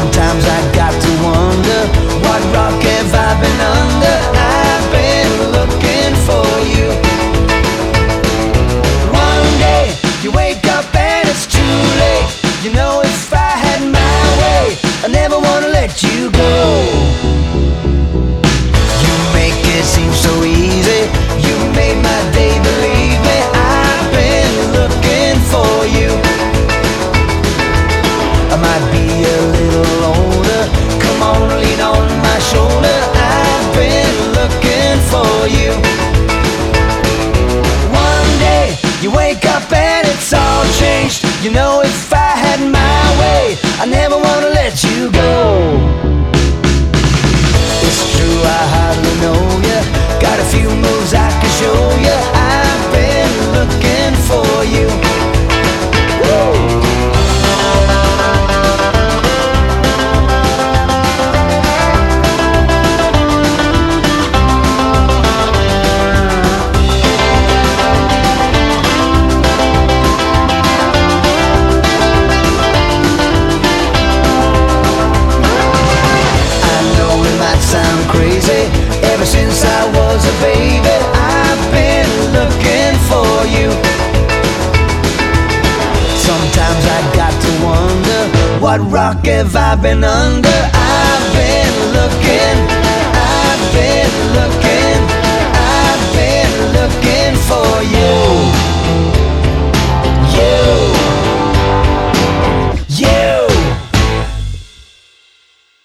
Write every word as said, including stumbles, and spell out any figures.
Sometimes I got to wonder, what rock have I been under? I've been looking for you. One day you wake up and it's too late. You know, if I had my way, I never wanna let you go. You make it seem so easy. You made my day, believe me. I've been looking for you. I might be a little older. Come on, lean on my shoulder. I've been looking for you. One day you wake up and it's all changed. You know, if I had my way, I never wanna let you go. It's true, I hardly know ya. Got a few moves I can show ya. I've been looking for you. Woo! Sound crazy. Ever since I was a baby, I've been looking for you. Sometimes I got to wonder, what rock have I been under? I've been looking, I've been looking